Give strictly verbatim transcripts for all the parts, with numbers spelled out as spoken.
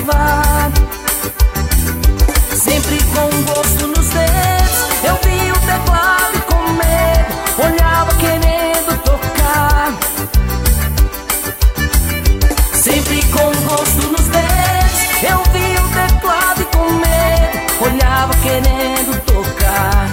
salvar. Sempre com gosto nos dedos, eu vi o teclado e com medo olhava querendo tocar. Sempre com gosto nos dedos, eu vi o teclado e com medo olhava querendo tocar.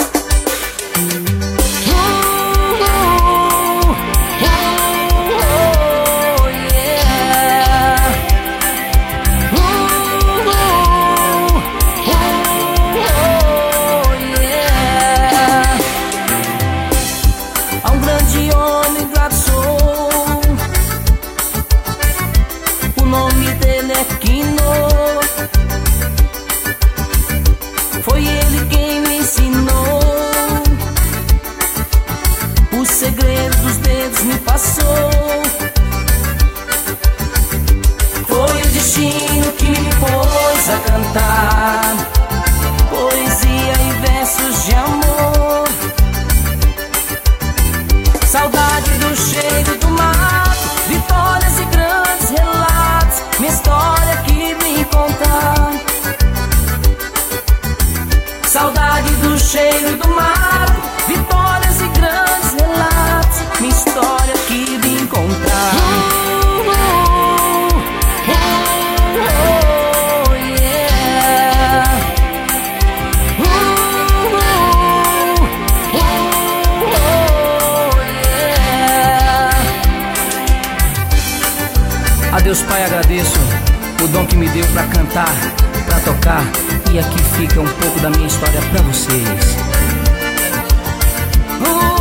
Foi ele quem me ensinou, o segredo dos dedos me passou. Foi o destino que me pôs a cantar poesia e versos de amor. Saudade do cheiro do mato, vitórias e grandes relatos, minha história que vim contar. Saudade do cheiro do mato, vitórias e grandes relatos, minha história que vim contar. Oh, oh, oh, yeah. Oh, oh, oh, yeah. A Deus Pai agradeço o dom que me deu pra cantar, pra tocar. E aqui fica um pouco da minha história pra vocês. uh!